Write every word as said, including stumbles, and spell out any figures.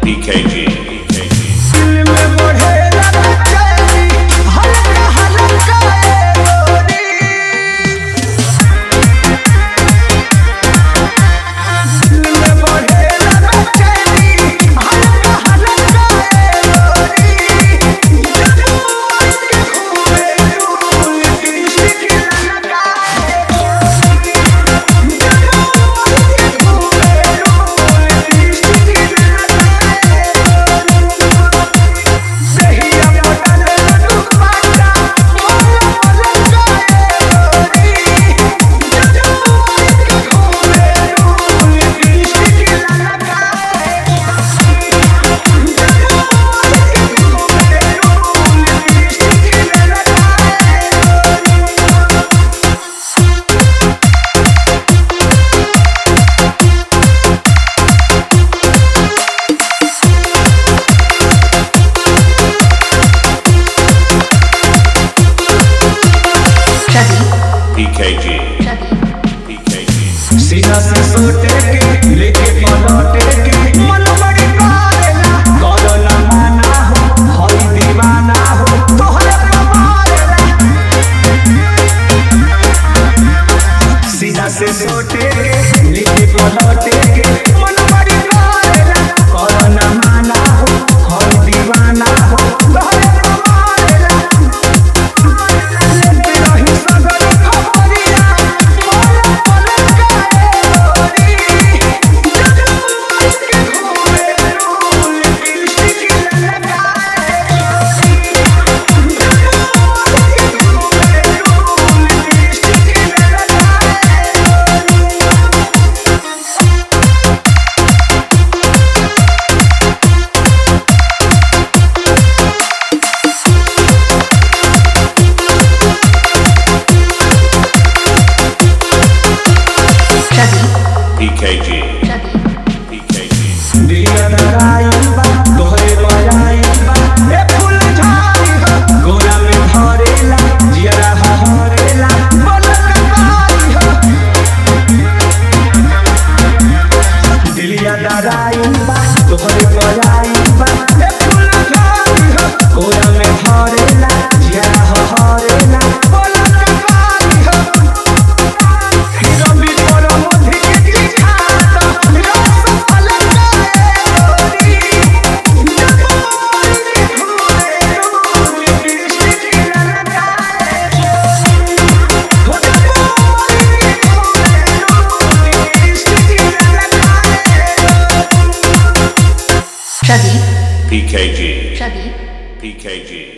P K G. P K G. P K G. सीधा से सोटे के लेके पलटे के मन बड़ी पारेला करो ना माना हो हई दीवाना हो तोहरे मारेला सीधा से सोटे के लेके पलटे के मन बड़ी पारेला करो ना माना हो हई दीवाना हो तोहरे मारेला लेते रही सगर खबरिया P K G. P K G. दिया दराई बा तोहरे बजाई बा ए फूल झाड़ी हो गोरा में भरेला जियरा हरेला मन कबाई हो दिलिया दराई बा तोहरे बजाई बा ए फूल झाड़ी हो गोरा में भरेला जियरा हरेला मन कबाई हो रवि पर मोधी के खाता रस फलका P K G. P K G.